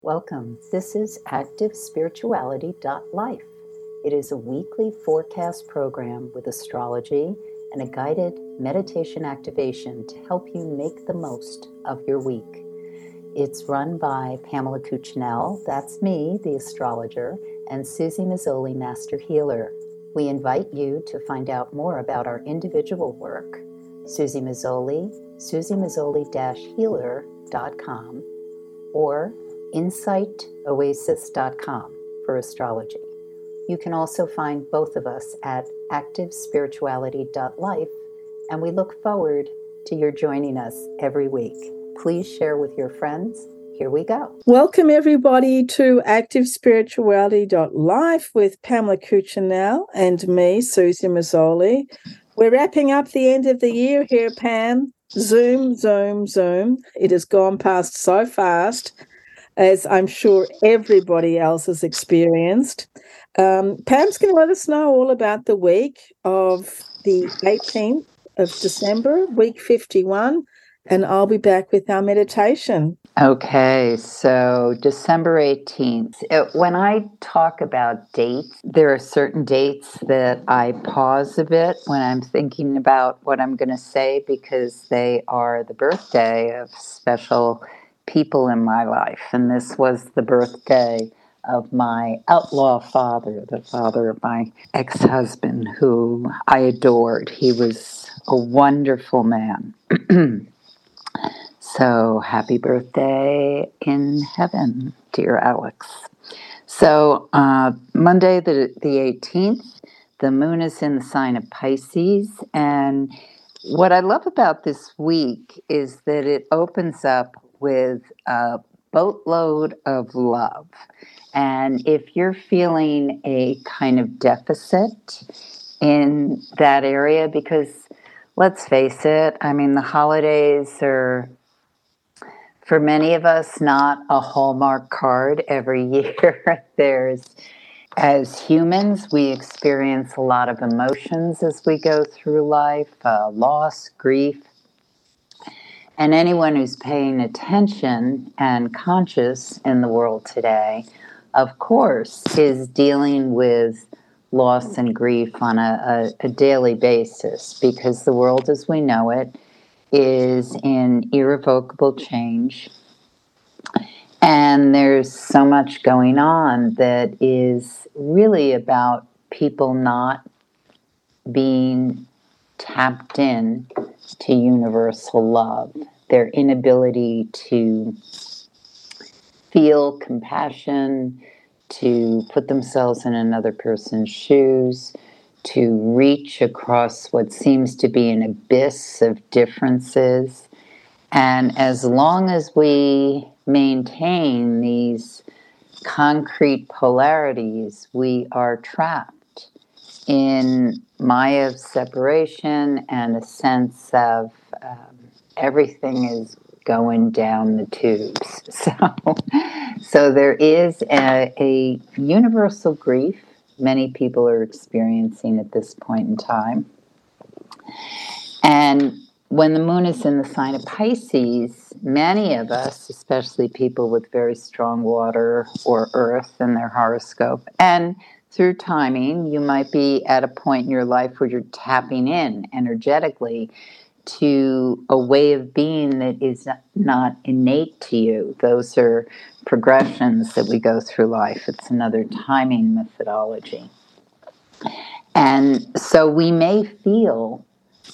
Welcome. This is ActiveSpirituality.life. It is a weekly forecast program with astrology and a guided meditation activation to help you make the most of your week. It's run by Pamela Cuccinell, that's me, the astrologer, and Susie Mazzoli, Master Healer. We invite you to find out more about our individual work. Susie Mazzoli, susiemazzoli-healer.com, or insightoasis.com for astrology. You can also find both of us at activespirituality.life, and we look forward to your joining us every week. Please share with your friends. Here we go. Welcome, everybody, to activespirituality.life with Pamela Cuccinell and me, Susie Mazzoli. We're wrapping up the end of the year here, Pam. Zoom. It has gone past so fast, as I'm sure everybody else has experienced. Pam's going to let us know all about the week of the 18th of December, week 51, and I'll be back with our meditation. Okay, so December 18th. When I talk about dates, there are certain dates that I pause a bit when I'm thinking about what I'm going to say because they are the birthday of special people in my life. And this was the birthday of my outlaw father, the father of my ex-husband, who I adored. He was a wonderful man. So happy birthday in heaven, dear Alex. So Monday the 18th, the moon is in the sign of Pisces. And what I love about this week is that it opens up with a boatload of love. And if you're feeling a kind of deficit in that area, because let's face it, I mean, the holidays are, for many of us, not a Hallmark card every year. As humans, we experience a lot of emotions as we go through life, loss, grief. And anyone who's paying attention and conscious in the world today, of course, is dealing with loss and grief on a daily basis because the world as we know it is in irrevocable change. And there's so much going on that is really about people not being tapped in to universal love, their inability to feel compassion, to put themselves in another person's shoes, to reach across what seems to be an abyss of differences. And as long as we maintain these concrete polarities, we are trapped in Maya's separation and a sense of everything is going down the tubes. So there is a universal grief many people are experiencing at this point in time. And when the moon is in the sign of Pisces, many of us, especially people with very strong water or earth in their horoscope, and through timing, you might be at a point in your life where you're tapping in energetically to a way of being that is not innate to you. Those are progressions that we go through life. It's another timing methodology. And so we may feel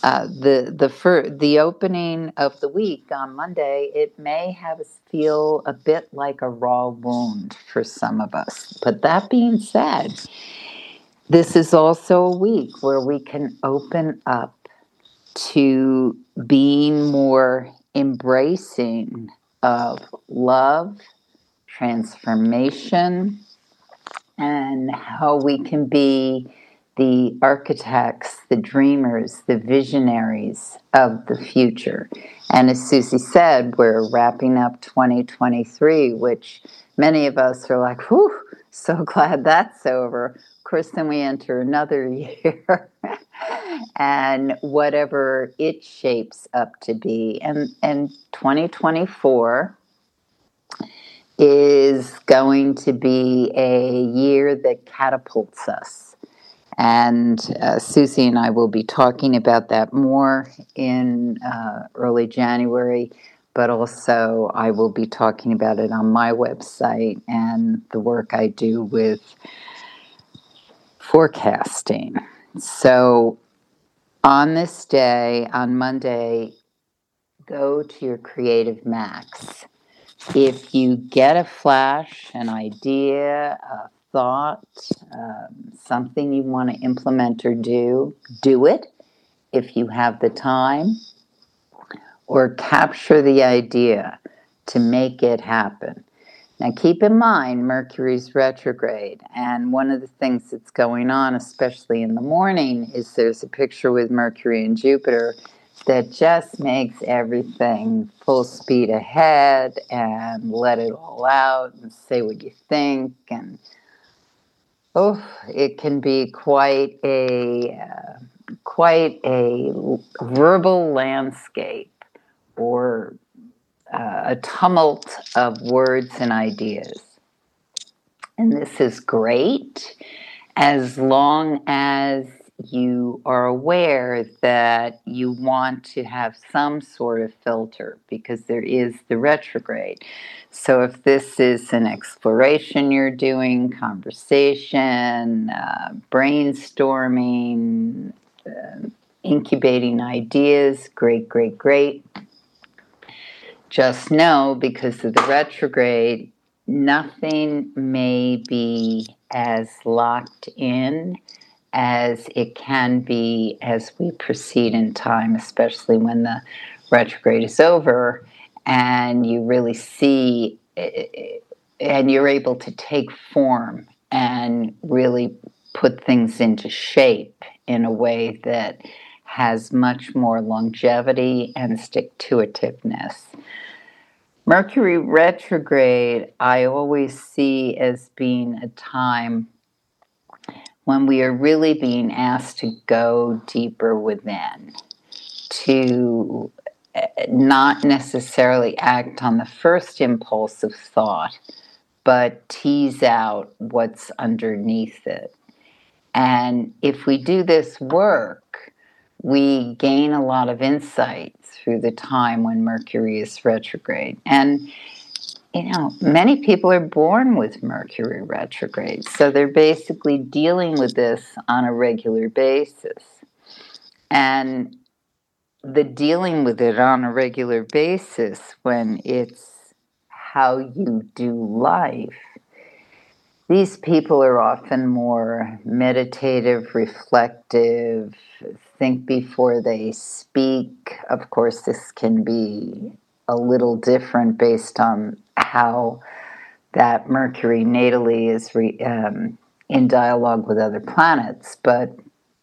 the opening of the week on Monday, it may have us feel a bit like a raw wound for some of us. But that being said, this is also a week where we can open up to being more embracing of love, transformation, and how we can be the architects, the dreamers, the visionaries of the future. And as Susie said, we're wrapping up 2023, which many of us are like, whew, so glad that's over. Of course, then we enter another year and whatever it shapes up to be. And 2024 is going to be a year that catapults us. And Susie and I will be talking about that more in early January, but also I will be talking about it on my website and the work I do with forecasting. So on this day, on Monday, go to your Creative Max. If you get a flash, an idea, a thought, something you want to implement or do it if you have the time, or capture the idea to make it happen. Now, keep in mind, Mercury's retrograde, and one of the things that's going on, especially in the morning, is there's a picture with Mercury and Jupiter that just makes everything full speed ahead and let it all out and say what you think. And it can be quite a verbal landscape, or a tumult of words and ideas. And this is great as long as you are aware that you want to have some sort of filter, because there is the retrograde. So if this is an exploration you're doing, conversation, brainstorming, incubating ideas, great, great, great. Just know, because of the retrograde, nothing may be as locked in as it can be as we proceed in time, especially when the retrograde is over and you really see and you're able to take form and really put things into shape in a way that has much more longevity and stick-to-itiveness. Mercury retrograde, I always see as being a time when we are really being asked to go deeper within, to not necessarily act on the first impulse of thought, but tease out what's underneath it. And if we do this work, we gain a lot of insight through the time when Mercury is retrograde. And many people are born with Mercury retrograde, so they're basically dealing with this on a regular basis. And the dealing with it on a regular basis, when it's how you do life, these people are often more meditative, reflective, think before they speak. Of course, this can be a little different based on how that Mercury natally is in dialogue with other planets. But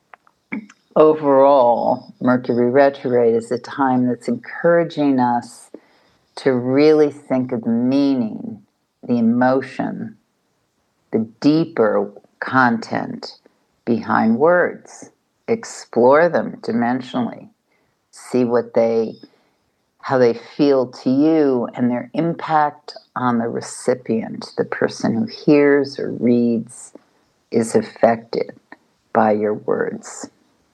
overall, Mercury retrograde is a time that's encouraging us to really think of the meaning, the emotion, the deeper content behind words. Explore them dimensionally. See how they feel to you and their impact on the recipient. The person who hears or reads is affected by your words.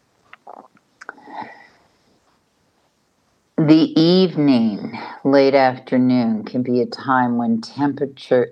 The evening, late afternoon, can be a time when tempers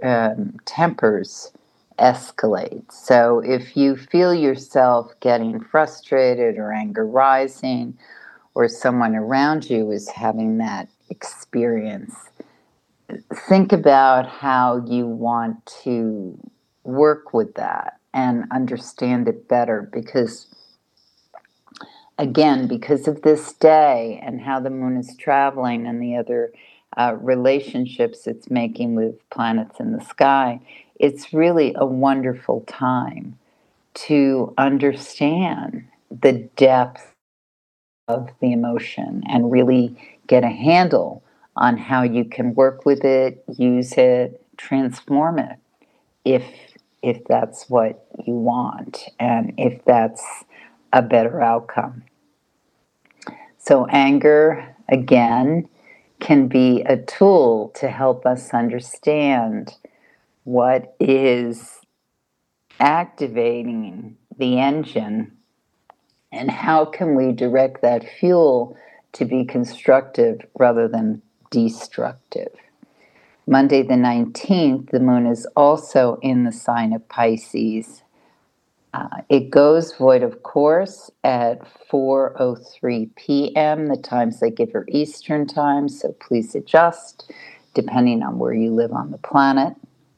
escalate. So if you feel yourself getting frustrated or anger rising, or someone around you is having that experience, think about how you want to work with that and understand it better, because again, because of this day and how the moon is traveling and the other relationships it's making with planets in the sky, it's really a wonderful time to understand the depth of the emotion and really get a handle on how you can work with it, use it, transform it, if that's what you want and if that's a better outcome. So anger, again, can be a tool to help us understand what is activating the engine and how can we direct that fuel to be constructive rather than destructive. Monday the 19th, the moon is also in the sign of Pisces. It goes void of course at 4:03 p.m. The times they give are Eastern time, so please adjust depending on where you live on the planet.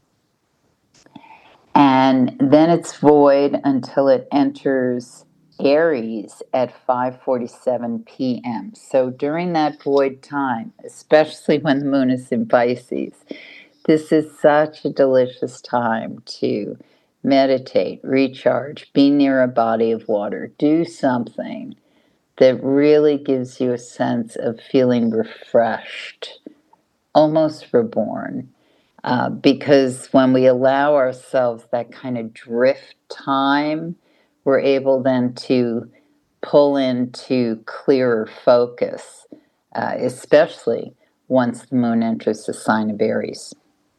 And then it's void until it enters Aries at 5:47 p.m. So during that void time, especially when the moon is in Pisces, this is such a delicious time to meditate, recharge, be near a body of water, do something that really gives you a sense of feeling refreshed, almost reborn. Because when we allow ourselves that kind of drift time, we're able then to pull into clearer focus, especially once the moon enters the sign of Aries.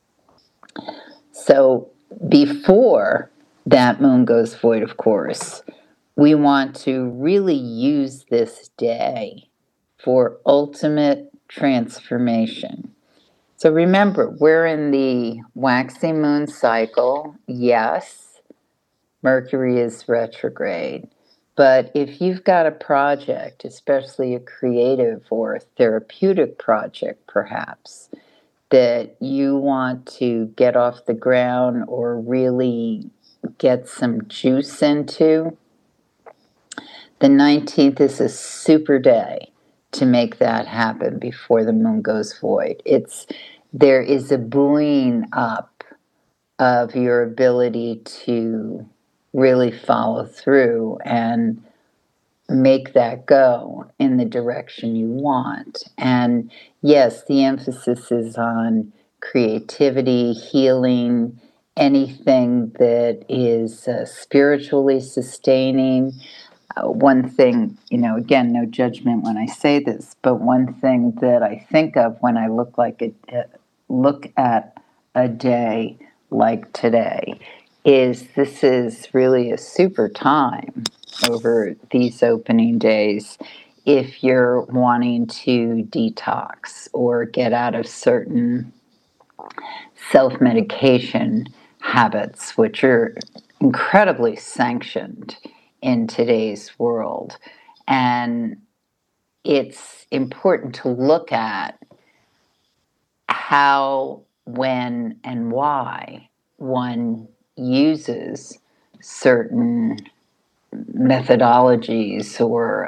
So before that moon goes void, of course, we want to really use this day for ultimate transformation. So remember, we're in the waxing moon cycle. Yes, Mercury is retrograde. But if you've got a project, especially a creative or a therapeutic project perhaps, that you want to get off the ground or really get some juice into, the 19th is a super day to make that happen before the moon goes void. There is a buoying up of your ability to really follow through and make that go in the direction you want. And yes, the emphasis is on creativity, healing, anything that is spiritually sustaining. One thing, again, no judgment when I say this, but one thing that I think of when I look at a day like today is this is really a super time over these opening days if you're wanting to detox or get out of certain self-medication habits, which are incredibly sanctioned in today's world. And it's important to look at how, when, and why one uses certain methodologies or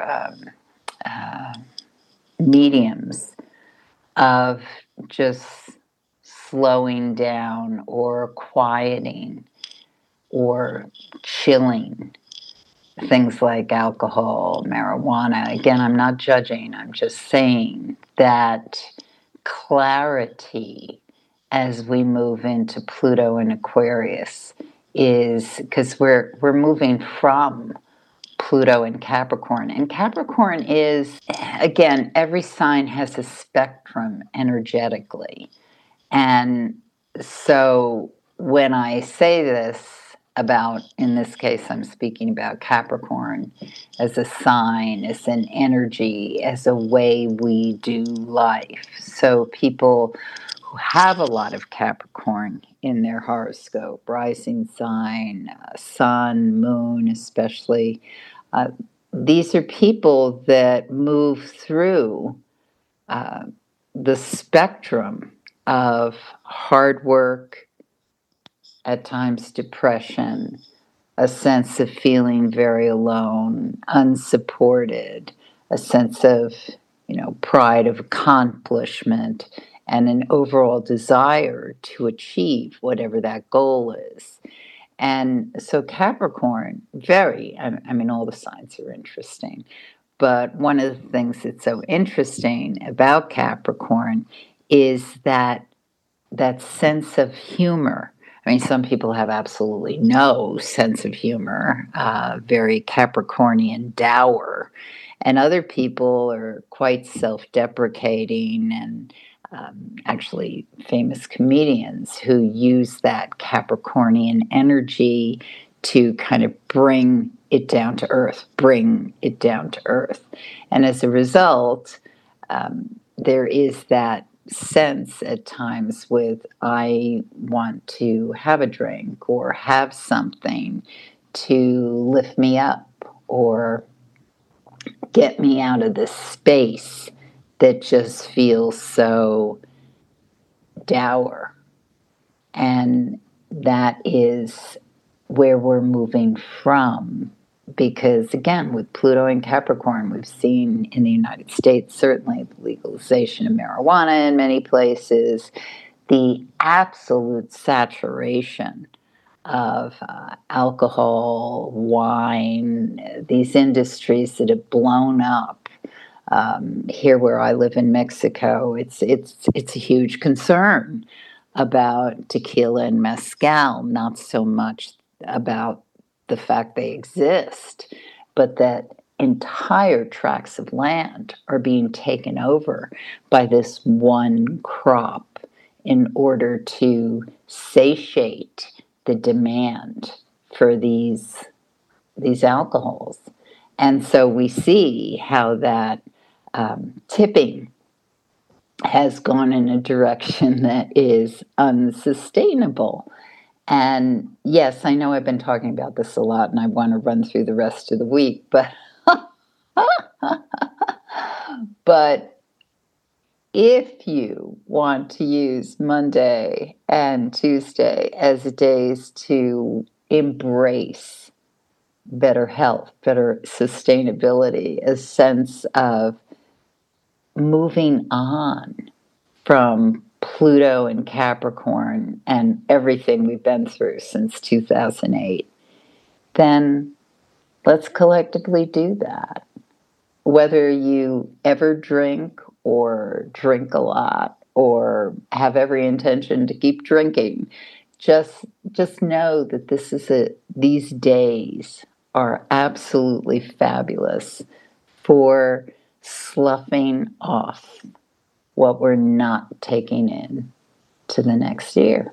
mediums of just slowing down or quieting or chilling. Things like alcohol, marijuana. Again, I'm not judging. I'm just saying that clarity as we move into Pluto and Aquarius is because we're moving from Pluto and Capricorn. And Capricorn is, again, every sign has a spectrum energetically. And so when I say this about, in this case, I'm speaking about Capricorn as a sign, as an energy, as a way we do life. So people who have a lot of Capricorn in their horoscope, rising sign, sun, moon especially, these are people that move through the spectrum of hard work, at times depression, a sense of feeling very alone, unsupported, a sense of, pride of accomplishment, and an overall desire to achieve whatever that goal is. And so Capricorn, all the signs are interesting. But one of the things that's so interesting about Capricorn is that sense of humor. Some people have absolutely no sense of humor, very Capricornian dour. And other people are quite self-deprecating, and actually famous comedians who use that Capricornian energy to kind of bring it down to earth, And as a result, there is that sense at times with, I want to have a drink or have something to lift me up or get me out of this space that just feels so dour. And that is where we're moving from. Because again, with Pluto and Capricorn, we've seen in the United States, certainly the legalization of marijuana in many places, the absolute saturation of alcohol, wine, these industries that have blown up. Here, where I live in Mexico, it's a huge concern about tequila and mezcal. Not so much about the fact they exist, but that entire tracts of land are being taken over by this one crop in order to satiate the demand for these alcohols. And so we see how that tipping has gone in a direction that is unsustainable. And yes, I know I've been talking about this a lot and I want to run through the rest of the week, but if you want to use Monday and Tuesday as days to embrace better health, better sustainability, a sense of moving on from Pluto and Capricorn and everything we've been through since 2008, then let's collectively do that. Whether you ever drink or drink a lot or have every intention to keep drinking, just know that these days are absolutely fabulous for sloughing off what we're not taking in to the next year.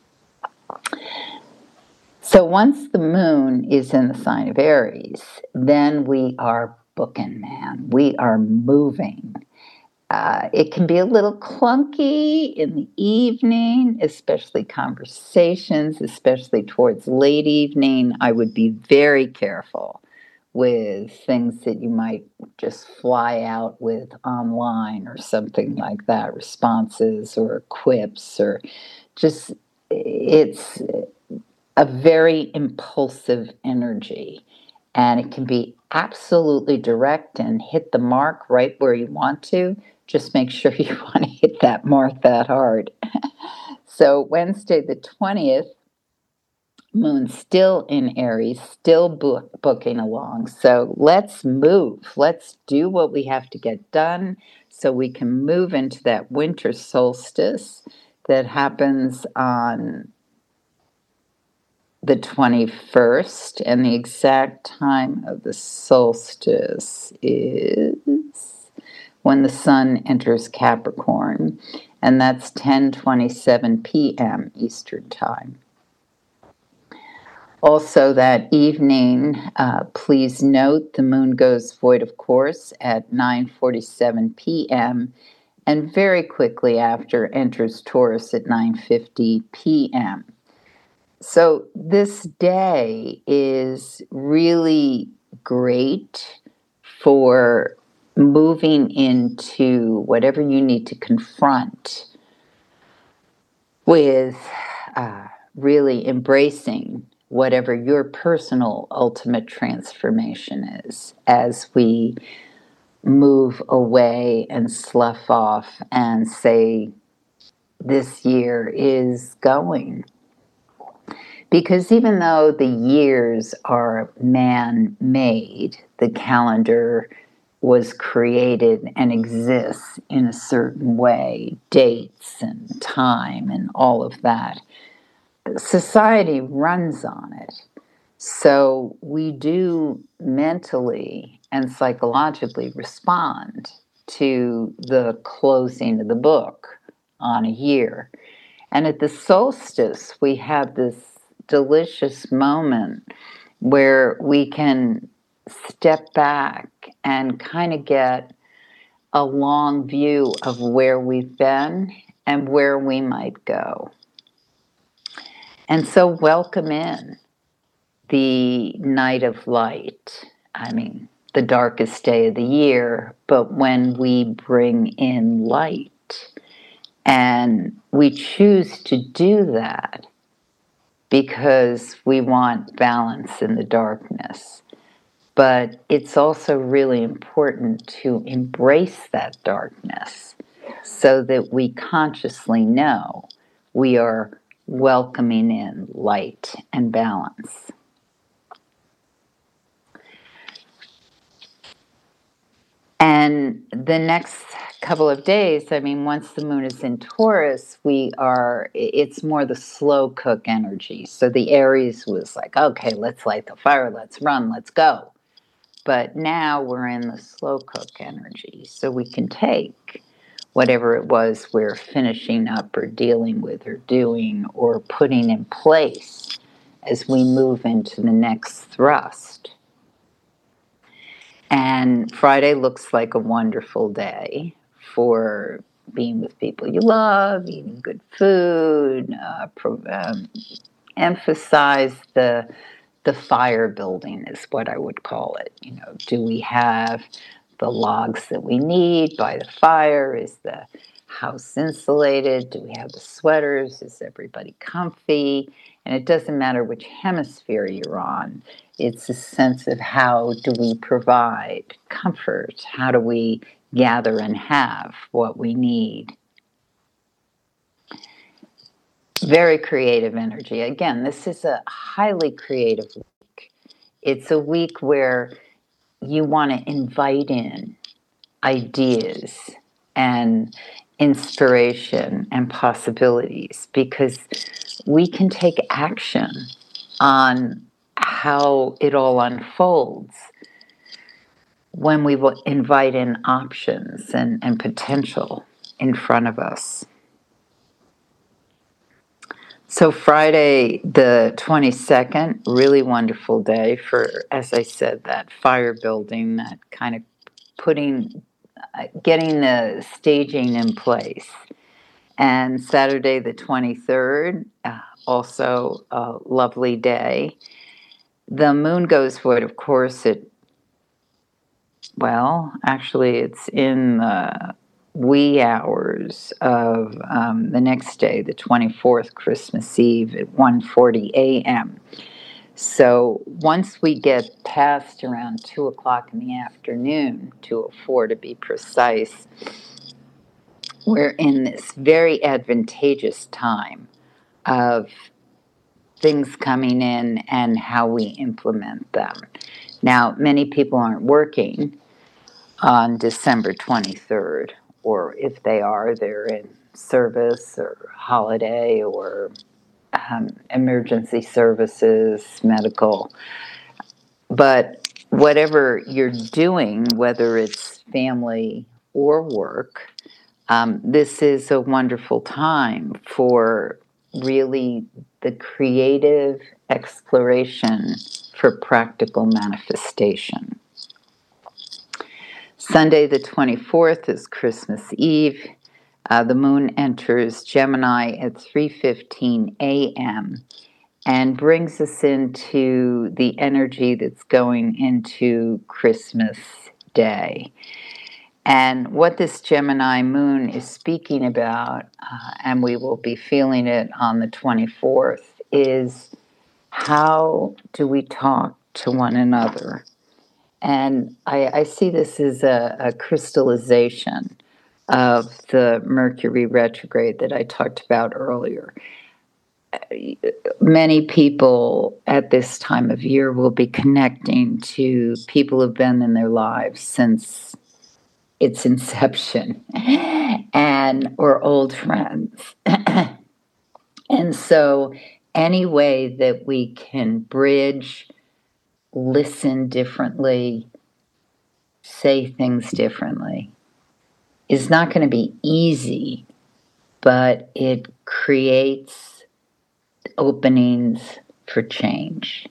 So once the moon is in the sign of Aries, then we are booking, man. We are moving. It can be a little clunky in the evening, especially conversations, especially towards late evening. I would be very careful with things that you might just fly out with online or something like that, responses or quips, or just, it's a very impulsive energy. And it can be absolutely direct and hit the mark right where you want to. Just make sure you want to hit that mark that hard. So Wednesday the 20th, moon still in Aries, still booking along. So let's move. Let's do what we have to get done so we can move into that winter solstice that happens on the 21st. And the exact time of the solstice is when the sun enters Capricorn, and that's 10:27 p.m. Eastern Time. Also that evening, please note the moon goes void of course at 9:47 p.m. and very quickly after enters Taurus at 9:50 p.m. So this day is really great for moving into whatever you need to confront with really embracing whatever your personal ultimate transformation is as we move away and slough off and say this year is going. Because even though the years are man-made, the calendar was created and exists in a certain way, dates and time and all of that, society runs on it. So we do mentally and psychologically respond to the closing of the book on a year. And at the solstice, we have this delicious moment where we can step back and kind of get a long view of where we've been and where we might go. And so, welcome in the night of light. I mean, the darkest day of the year, but when we bring in light, and we choose to do that because we want balance in the darkness. But it's also really important to embrace that darkness so that we consciously know we are welcoming in light and balance. And the next couple of days, I mean, once the moon is in Taurus, it's more the slow cook energy. So the Aries was like, okay, let's light the fire, let's run, let's go. But now we're in the slow cook energy. So we can take whatever it was we're finishing up or dealing with or doing or putting in place as we move into the next thrust. And Friday looks like a wonderful day for being with people you love, eating good food, emphasize the fire building is what I would call it. You know, do we have the logs that we need by the fire? Is the house insulated? Do we have the sweaters? Is everybody comfy? And it doesn't matter which hemisphere you're on. It's a sense of how do we provide comfort? How do we gather and have what we need? Very creative energy. Again, this is a highly creative week. It's a week where you want to invite in ideas and inspiration and possibilities because we can take action on how it all unfolds when we will invite in options and potential in front of us. So Friday the 22nd, really wonderful day for, as I said, that fire building, that kind of getting the staging in place. And Saturday the 23rd, also a lovely day. The moon goes void, of course, actually it's in the wee hours of the next day, the 24th, Christmas Eve at 1:40 a.m. So once we get past around 2 o'clock in the afternoon, 2:04 to be precise, we're in this very advantageous time of things coming in and how we implement them. Now, many people aren't working on December 23rd, or if they are, they're in service or holiday or emergency services, medical. But whatever you're doing, whether it's family or work, this is a wonderful time for really the creative exploration for practical manifestation. Sunday the 24th is Christmas Eve. The moon enters Gemini at 3:15 a.m. and brings us into the energy that's going into Christmas Day. And what this Gemini moon is speaking about, and we will be feeling it on the 24th, is how do we talk to one another? And I see this as a crystallization of the Mercury retrograde that I talked about earlier. Many people at this time of year will be connecting to people who've been in their lives since its inception or old friends. And so any way that we can bridge, listen differently, say things differently. It's not going to be easy, but it creates openings for change.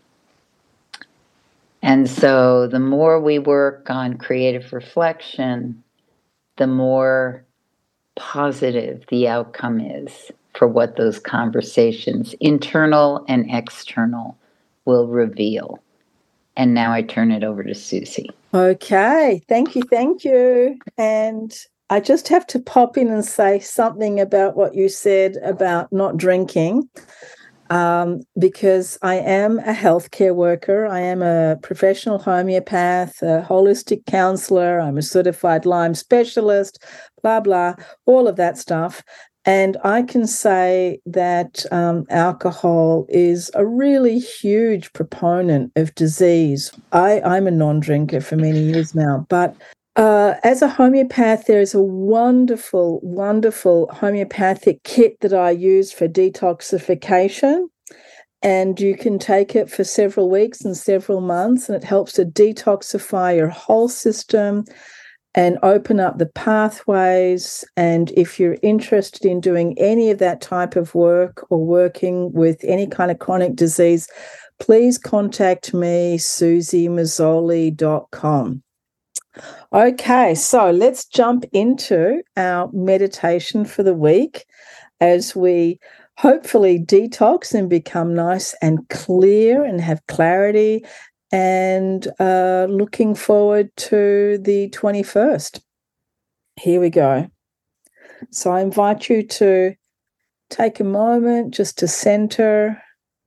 And so the more we work on creative reflection, the more positive the outcome is for what those conversations, internal and external, will reveal. And now I turn it over to Susie. Okay, thank you. And I just have to pop in and say something about what you said about not drinking, because I am a healthcare worker. I am a professional homeopath, a holistic counselor. I'm a certified Lyme specialist, blah, blah, all of that stuff. And I can say that alcohol is a really huge proponent of disease. I'm a non-drinker for many years now, but as a homeopath, there is a wonderful, wonderful homeopathic kit that I use for detoxification. And you can take it for several weeks and several months, and it helps to detoxify your whole system and open up the pathways. And if you're interested in doing any of that type of work or working with any kind of chronic disease, please contact me, susiemazzoli.com. Okay, so let's jump into our meditation for the week as we hopefully detox and become nice and clear and have clarity, and looking forward to the 21st. Here we go. So I invite you to take a moment just to center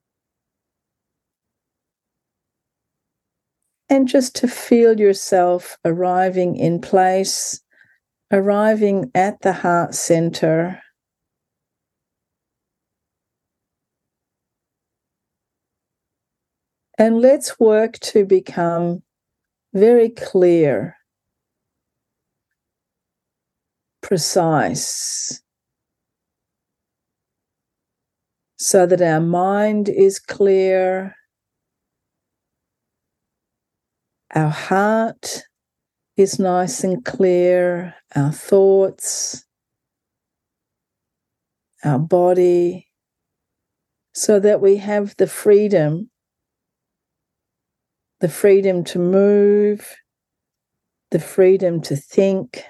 and just to feel yourself arriving in place, arriving at the heart center. And let's work to become very clear, precise, so that our mind is clear, our heart is nice and clear, our thoughts, our body, so that we have the freedom to move, the freedom to think,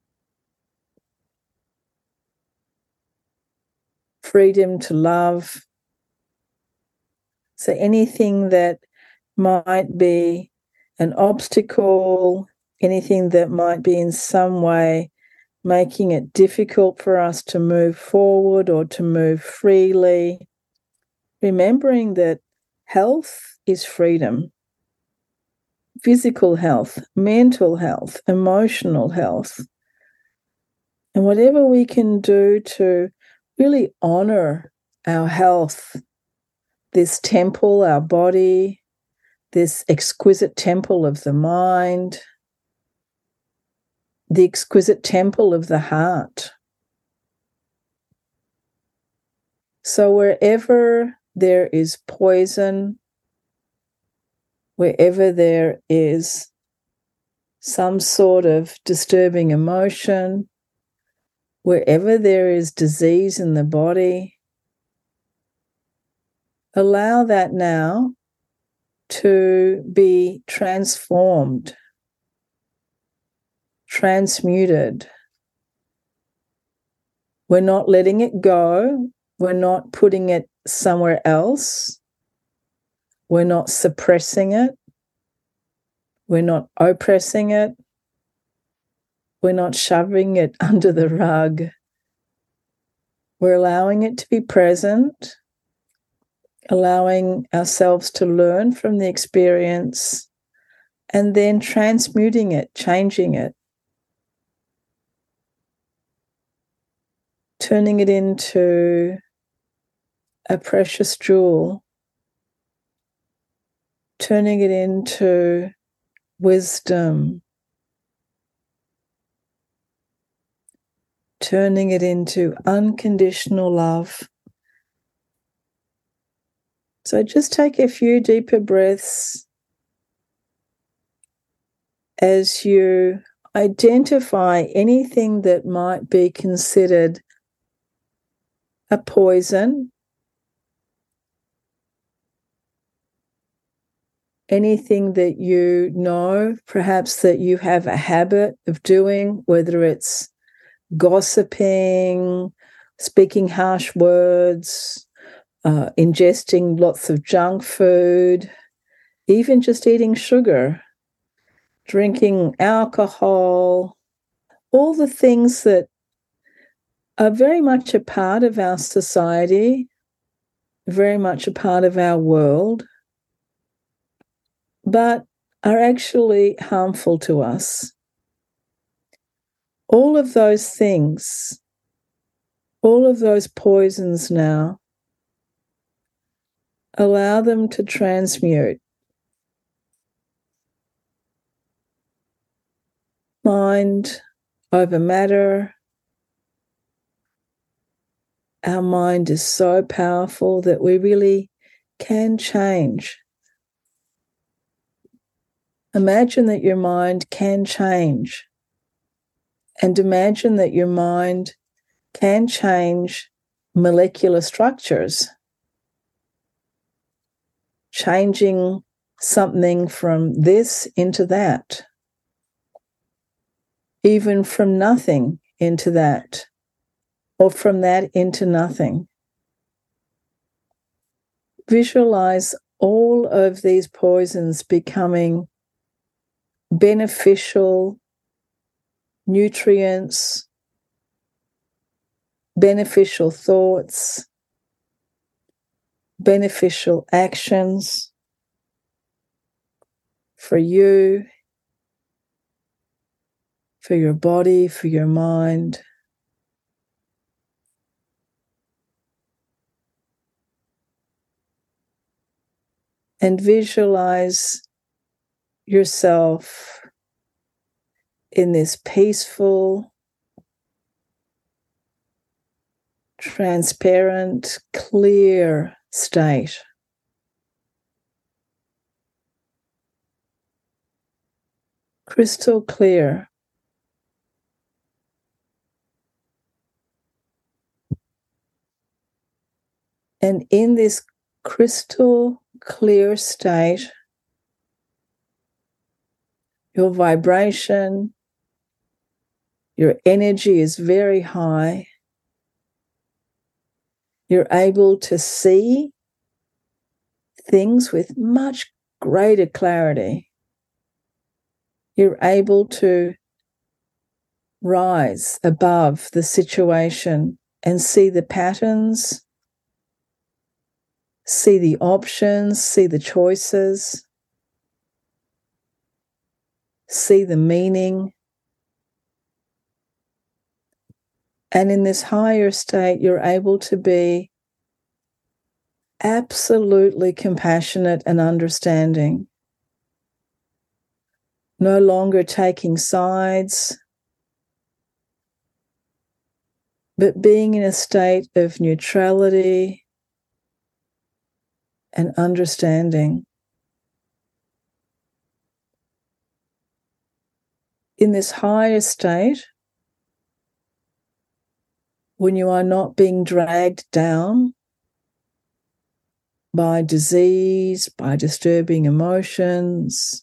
freedom to love. So anything that might be an obstacle, anything that might be in some way making it difficult for us to move forward or to move freely, remembering that health is freedom. Physical health, mental health, emotional health. And whatever we can do to really honor our health, this temple, our body, this exquisite temple of the mind, the exquisite temple of the heart. So wherever there is poison, wherever there is some sort of disturbing emotion, wherever there is disease in the body, allow that now to be transformed, transmuted. We're not letting it go. We're not putting it somewhere else. We're not suppressing it. We're not oppressing it. We're not shoving it under the rug. We're allowing it to be present, allowing ourselves to learn from the experience, and then transmuting it, changing it, turning it into a precious jewel, turning it into wisdom, turning it into unconditional love. So just take a few deeper breaths as you identify anything that might be considered a poison, anything that you know, perhaps that you have a habit of doing, whether it's gossiping, speaking harsh words, ingesting lots of junk food, even just eating sugar, drinking alcohol, all the things that are very much a part of our society, very much a part of our world, but are actually harmful to us. All of those things, all of those poisons now, allow them to transmute. Mind over matter. Our mind is so powerful that we really can change. Imagine that your mind can change. And imagine that your mind can change molecular structures, changing something from this into that, even from nothing into that, or from that into nothing. Visualize all of these poisons becoming beneficial nutrients, beneficial thoughts, beneficial actions for you, for your body, for your mind. And visualize yourself in this peaceful, transparent, clear state. Crystal clear. And in this crystal clear state, your vibration, your energy is very high. You're able to see things with much greater clarity. You're able to rise above the situation and see the patterns, see the options, see the choices, see the meaning. And in this higher state, you're able to be absolutely compassionate and understanding, no longer taking sides, but being in a state of neutrality and understanding. In this higher state, when you are not being dragged down by disease, by disturbing emotions,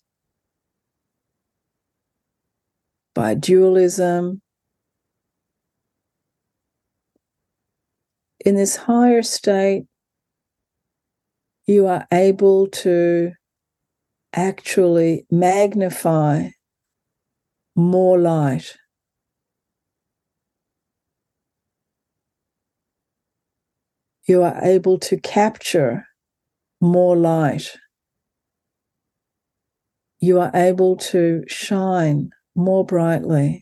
by dualism, in this higher state, you are able to actually magnify more light. You are able to capture more light. You are able to shine more brightly.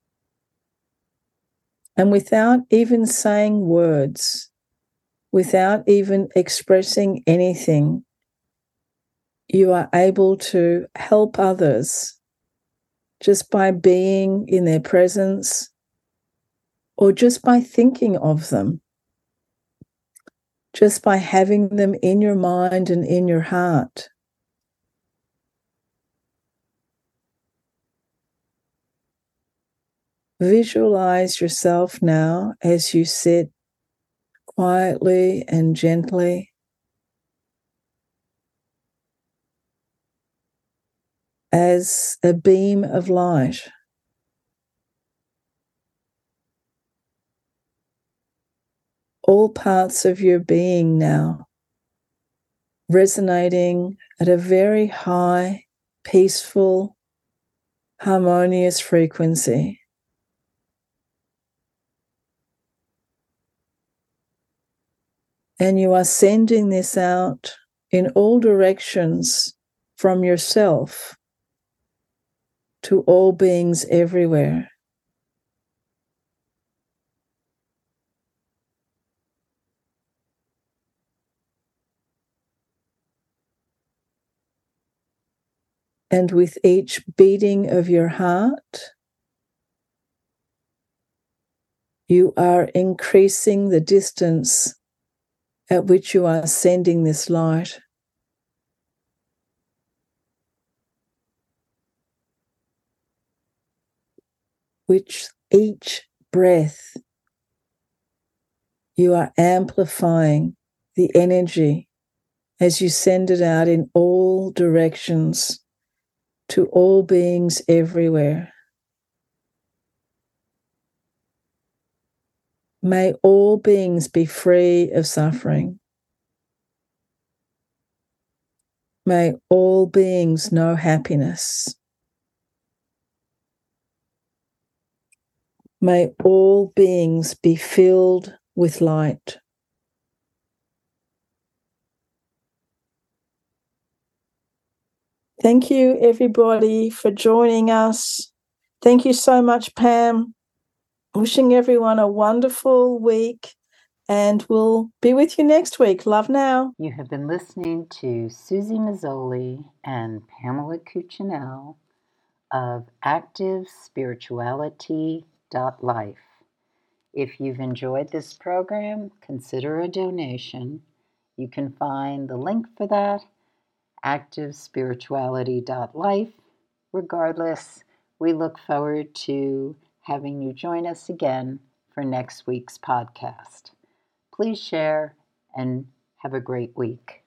And without even saying words, without even expressing anything, you are able to help others just by being in their presence or just by thinking of them, just by having them in your mind and in your heart. Visualize yourself now as you sit quietly and gently as a beam of light. All parts of your being now resonating at a very high, peaceful, harmonious frequency. And you are sending this out in all directions from yourself to all beings everywhere. And with each beating of your heart, you are increasing the distance at which you are sending this light. Which each breath, you are amplifying the energy as you send it out in all directions to all beings everywhere. May all beings be free of suffering. May all beings know happiness. May all beings be filled with light. Thank you, everybody, for joining us. Thank you so much, Pam. Wishing everyone a wonderful week, and we'll be with you next week. Love now. You have been listening to Susie Mazzoli and Pamela Cuccinell of ActiveSpirituality.life. If you've enjoyed this program, consider a donation. You can find the link for that, ActiveSpirituality.life. Regardless, we look forward to having you join us again for next week's podcast. Please share and have a great week.